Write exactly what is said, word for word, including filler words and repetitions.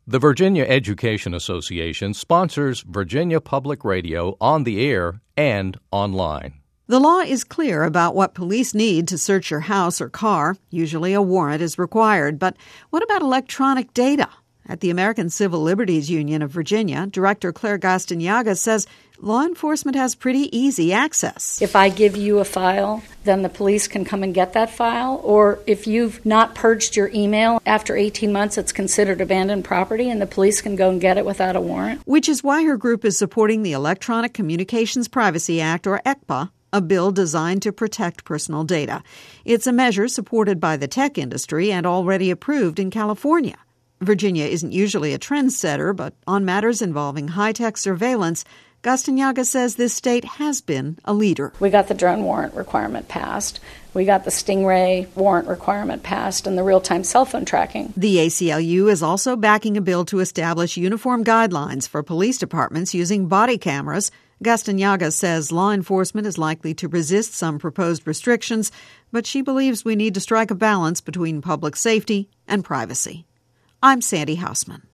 The Virginia Education Association sponsors Virginia Public Radio on the air and online. The law is clear about what police need to search your house or car. Usually a warrant is required. But what about electronic data? At the American Civil Liberties Union of Virginia, Director Claire Gastignagga says law enforcement has pretty easy access. If I give you a file, then the police can come and get that file. Or if you've not purged your email, after eighteen months, it's considered abandoned property, and the police can go and get it without a warrant. Which is why her group is supporting the Electronic Communications Privacy Act, or E C P A, a bill designed to protect personal data. It's a measure supported by the tech industry and already approved in California. Virginia isn't usually a trendsetter, but on matters involving high-tech surveillance, Gastignagga says this state has been a leader. We got the drone warrant requirement passed. We got the Stingray warrant requirement passed and the real-time cell phone tracking. The A C L U is also backing a bill to establish uniform guidelines for police departments using body cameras. Gastignagga says law enforcement is likely to resist some proposed restrictions, but she believes we need to strike a balance between public safety and privacy. I'm Sandy Hausman.